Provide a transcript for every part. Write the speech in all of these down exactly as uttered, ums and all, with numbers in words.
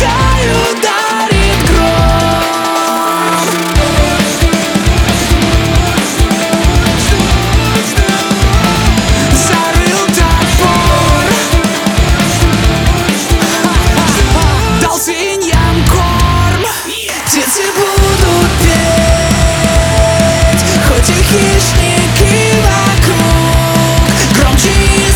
пускай ударит гром. Зарыл топор, дал свиньям корм. Птицы будут петь, хоть и хищники вокруг. Громче и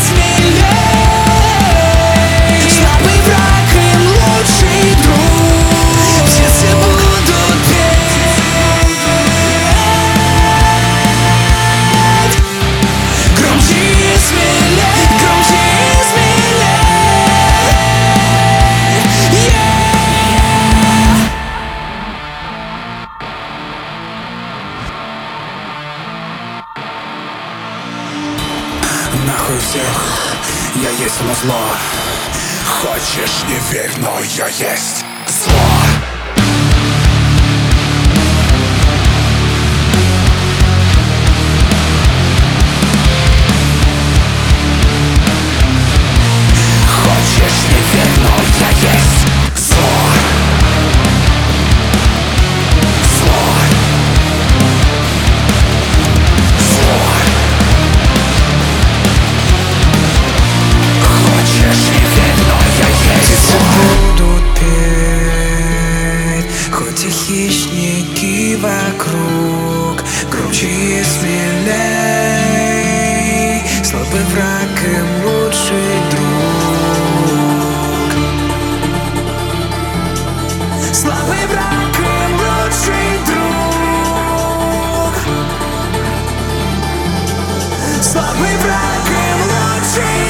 смелей, слабый враг им лучший друг. Птицы будут петь, громче и смелей, громче и смелей. Нахуй всех, я есть назло. Хочешь не верь, но я есть зло. Хочешь не верь, но я есть зло. Зло. Зло. Хочешь не верь, но я есть зло. Будут петь, хоть и хищники вокруг. Громче и смелей, слабый враг им лучший друг. Слабый враг им лучший друг. Слабый враг им лучший